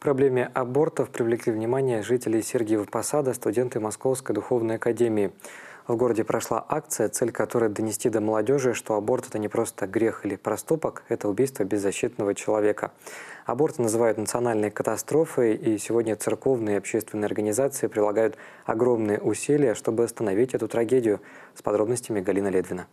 проблеме абортов привлекли внимание жители Сергиева Посада, студенты Московской духовной академии. В городе прошла акция, цель которой донести до молодежи, что аборт – это не просто грех или проступок, это убийство беззащитного человека. Аборты называют национальной катастрофой, и сегодня церковные и общественные организации прилагают огромные усилия, чтобы остановить эту трагедию. С подробностями Галина Ледвина.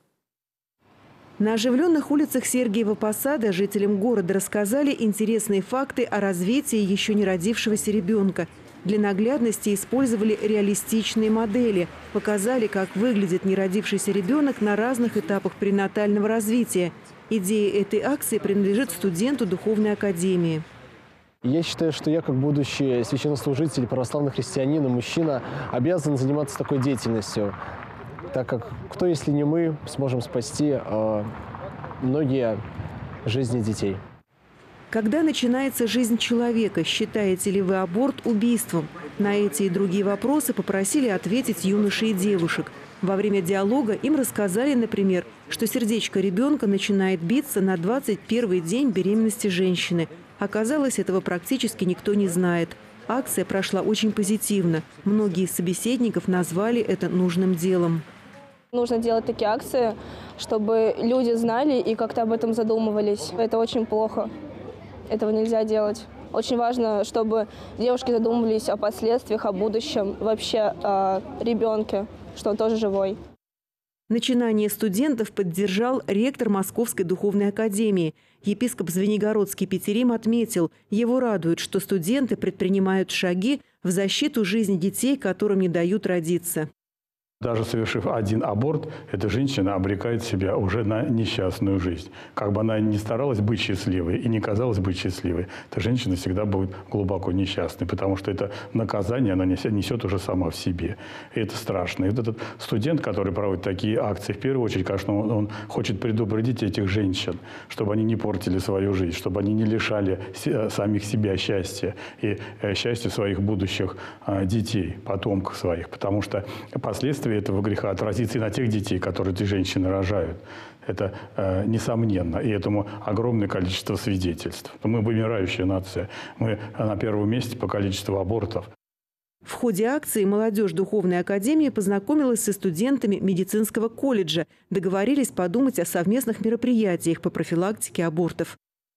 На оживленных улицах Сергиева Посада жителям города рассказали интересные факты о развитии еще не родившегося ребенка. Для наглядности использовали реалистичные модели, показали, как выглядит неродившийся ребенок на разных этапах перинатального развития. Идея этой акции принадлежит студенту духовной академии. Я считаю, что я, как будущий священнослужитель, православный христианин и мужчина, обязан заниматься такой деятельностью, так как кто, если не мы, сможем спасти многие жизни детей. Когда начинается жизнь человека, считаете ли вы аборт убийством? На эти и другие вопросы попросили ответить юношей и девушек. Во время диалога им рассказали, например, что сердечко ребенка начинает биться на 21-й день беременности женщины. Оказалось, этого практически никто не знает. Акция прошла очень позитивно. Многие из собеседников назвали это нужным делом. Нужно делать такие акции, чтобы люди знали и как-то об этом задумывались. Это очень плохо. Этого нельзя делать. Очень важно, чтобы девушки задумывались о последствиях, о будущем, вообще о ребенке, что он тоже живой. Начинание студентов поддержал ректор Московской духовной академии. Епископ Звенигородский Петерим отметил, его радует, что студенты предпринимают шаги в защиту жизни детей, которым не дают родиться. Даже совершив один аборт, эта женщина обрекает себя уже на несчастную жизнь. Как бы она ни старалась быть счастливой и не казалась быть счастливой, эта женщина всегда будет глубоко несчастной, потому что это наказание она несет уже сама в себе. И это страшно. И вот этот студент, который проводит такие акции, в первую очередь, конечно, он хочет предупредить этих женщин, чтобы они не портили свою жизнь, чтобы они не лишали самих себя счастья и счастья своих будущих детей, потомков своих, потому что последствия этого греха отразится и на тех детей, которые эти женщины рожают. Это несомненно. И этому огромное количество свидетельств. Мы вымирающая нация. Мы на первом месте по количеству абортов. В ходе акции молодежь духовной академии познакомилась со студентами медицинского колледжа. Договорились подумать о совместных мероприятиях по профилактике абортов.